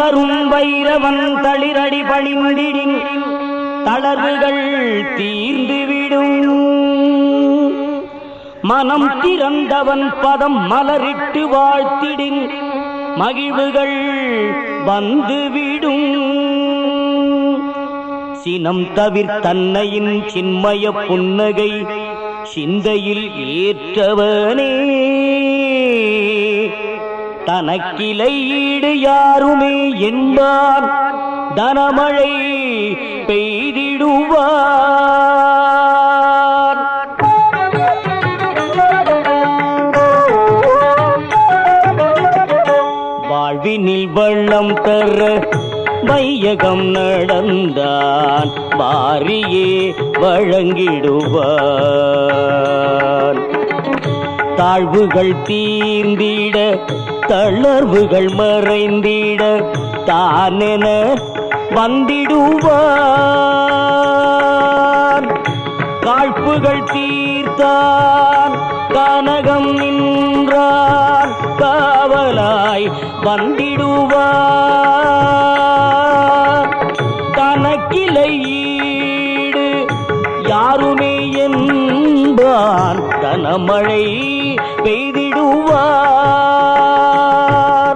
தரும் வைரவன் தளிரடி பணிந்திடின் தளர்வுகள் தீர்ந்துவிடும். மனம் திறந்தவன் பதம் மலரிட்டு வாழ்த்திடின் மகிழ்வுகள் வந்துவிடும். சினம் தவிர்த்தன்னையின் சின்மய புன்னகை சிந்தையில் ஏற்றவனே, தனக்கிளை ஈடு யாருமே என்பான் தனமழை பெய்திடுவார். வாழ்வினில் வள்ளம் தர வையகம் நடந்தான் வாரியே வழங்கிடுவான். தாழ்வுகள் தீர்ந்திட தளர்வுகள் மறைந்திட தானென வந்திடுவான். காழ்ப்புகள் தீர்த்தான் கனகம் நின்றான் காவலாய் வந்திடுவான். தனக்கிளை ஈடு யாருமே என்பான் தனமழை பெய்திடுவான்.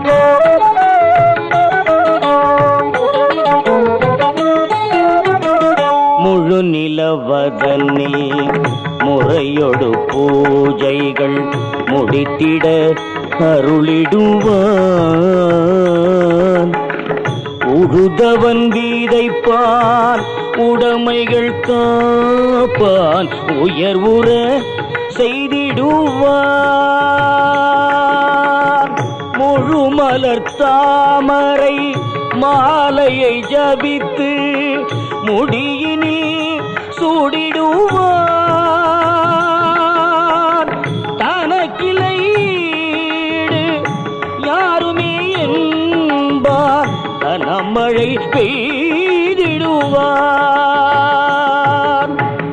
முழு நிலவதனில் முறையொடு பூஜைகள் முடித்திட அருளிடுவான். உழுதவன் வீதைப்பான் உடைமைகள் காப்பான் உயர்வுற செய்திடுவான். முழுமலர் தாமரை மாலையை ஜபித்து முடியினில் சூடிடுவான். தனக்கிளை ஈடு யாருமே என்பான் தனமழை பெய்திடுவான்.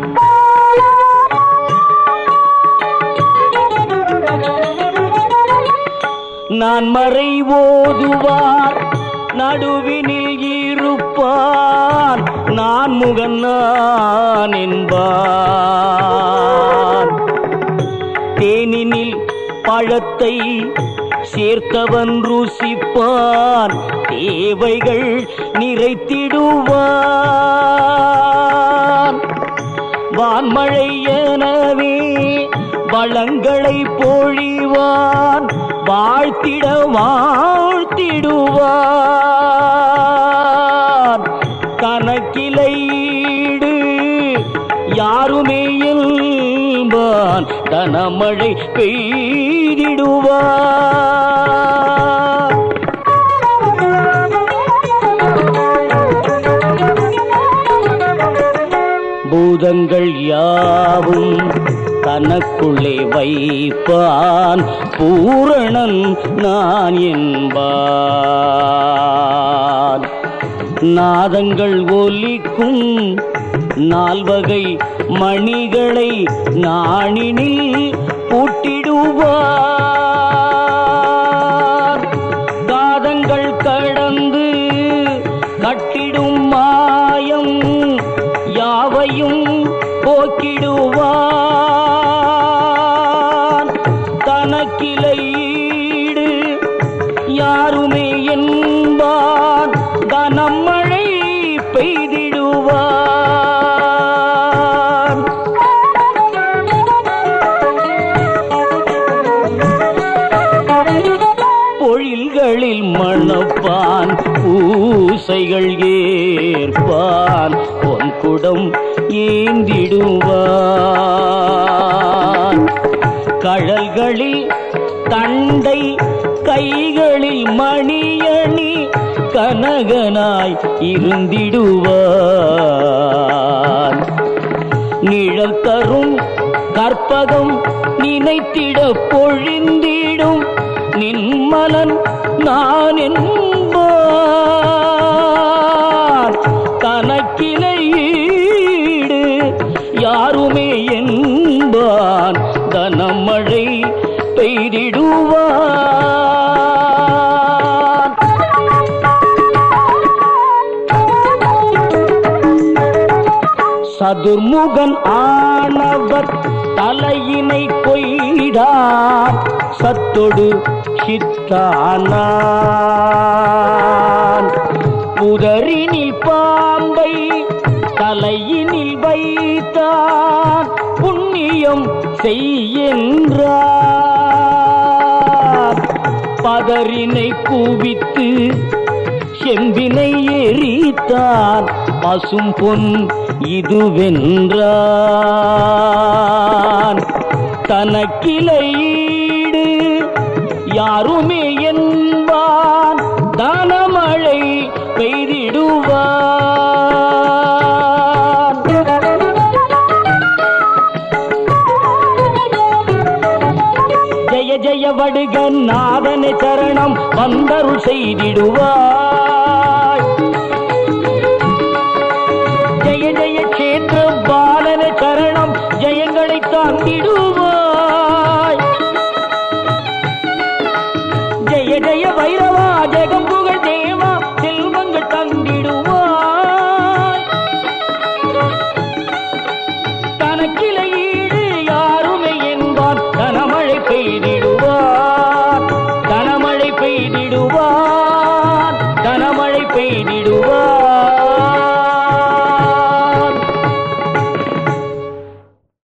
நான் மறை ஓதுவார் நடுவினில் இருப்பான் நான் முகன் நான் என்பான். தேனினில் பழத்தை சேர்த்தவன் ருசிப்பான் தேவைகள் நிறைத்திடுவான். வான்மழை எனவே வளங்களை பொழிவான் வாழ்த்திட வாழ்த்திடுவான். கணக்கிளை ஈடு யாருமே என்பான் தனமழை பெய்திடுவான். பூதங்கள் யாவும் தனக்குள்ளே வைப்பான் பூரணன் நான் என்பான். நாதங்கள் ஒலிக்கும் நால்வகை மணிகளை நாணினில் பூட்டிடுவார். காதங்கள் கடந்து கட்டிடும் மாயம் யாவையும் போக்கிடுவான். தனக்கிளை ஈடு யாருமே என்பான் தனமழை பெய்திடுவான். பொழில்களில் மணப்பான் பூசைகள் ஏற்பான் பொன்குடம் ஏந்திடுவான். கழல்களில் தண்டை கைகளில் மணியணி கனகனாய் இருந்திடுவான். நிழல் தரும் கற்பகம் நினைத்திட பொழிந்திடும் நின்மலன் நான் என்பான். தனக்கிளை ஈடு யாருமே என்பான் தனமழை பெய்திடுவான். சதுர்முகன் ஆனவர் தலையினை கொய்டார் சத்தொடு சித்தானான் புதரினில் பாம்பை தலையினில் வைத்தான் புண்ணியம் செய்கின்றார் பதரினை குவித்து செம்பினை எரித்தான் பசும் பொன் இதுவென்றான் தனக்கிளையீடு யாருமே என்பான் தானமழை பெய்திடுவான் ஜெய ஜெய வடுக நாதனை சரணம் வந்தருள் செய்திடுவான்